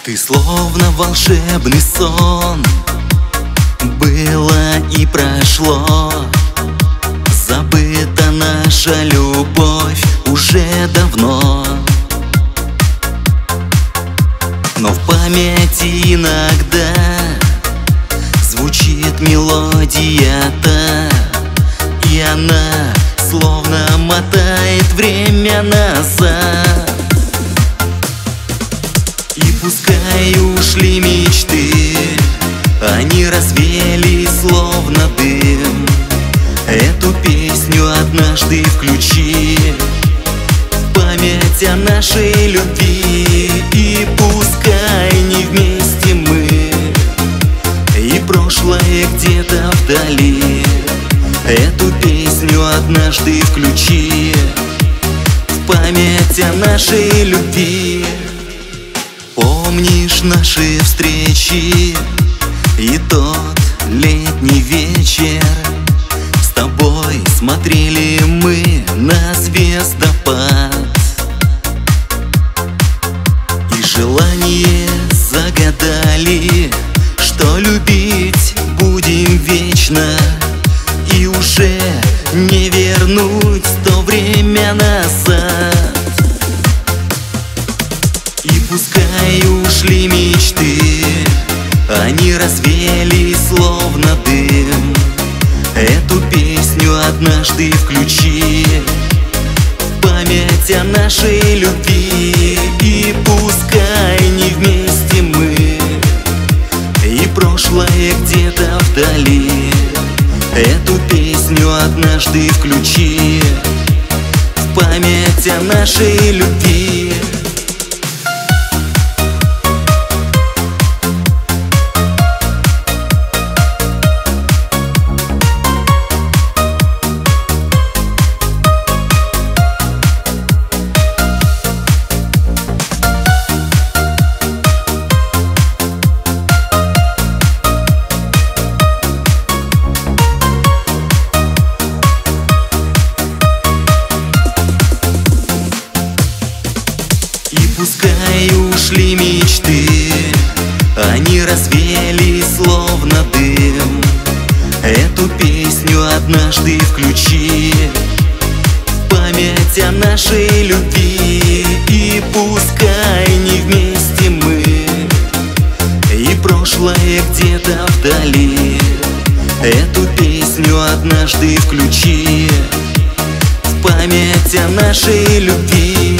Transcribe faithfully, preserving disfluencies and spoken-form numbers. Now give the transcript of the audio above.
Ты словно волшебный сон, было и прошло. Забыта наша любовь уже давно, но в памяти иногда звучит мелодия-то, и она словно мотает время назад. И пускай ушли мечты, они развеялись словно дым. Эту песню однажды включи в память о нашей любви. И пускай не вместе мы, и прошлое где-то вдали, эту песню однажды включи в память о нашей любви. Помнишь наши встречи и тот летний вечер? С тобой смотрели мы на звездопад, и желание загадали, что любить будем вечно, и уже не вернуть то время назад. И пускай ушли мечты, они развеялись словно дым. Эту песню однажды включи в память о нашей любви. И пускай не вместе мы, и прошлое где-то вдали, эту песню однажды включи в память о нашей любви. И пускай ушли мечты, они развеялись словно дым. Эту песню однажды включи в память о нашей любви. И пускай не вместе мы, и прошлое где-то вдали, эту песню однажды включи в память о нашей любви.